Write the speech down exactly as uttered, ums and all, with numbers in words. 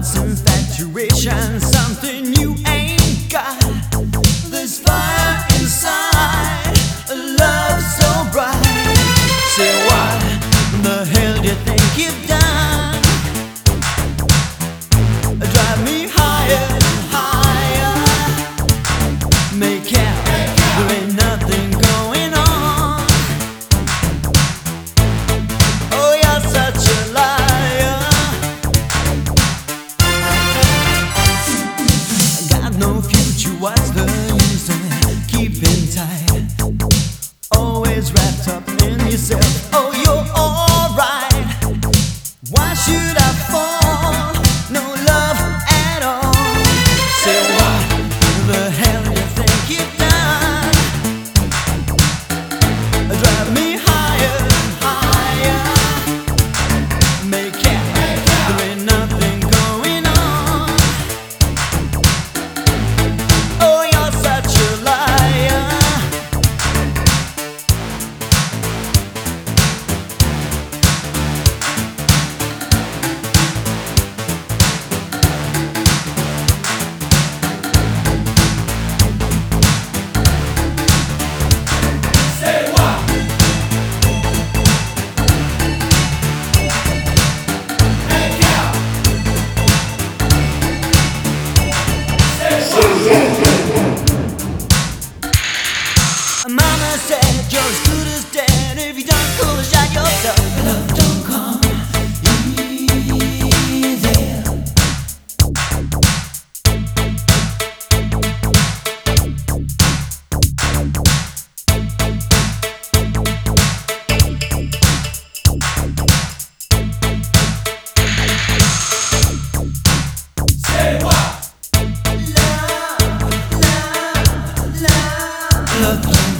What's infatuation? Something you ain't got. There's fire inside, a love so bright. Say what the hell do you think you've done? Drive me higher and higher. Make out there ain't nothing going on. Oh, you're such a liar. Got no future, what's the use of keeping tight? Always wrapped up in yourself. Oh, you're alright. Why should I fall? No love at all. Say what the hell you think you've done? Drive me higher and higher. Make out there ain't nothing going on. Oh, you're such a liar. Mama said you're as good as dead if you don't cool a shot yourself. Love don't come easy. Say what? Love, love, love, love.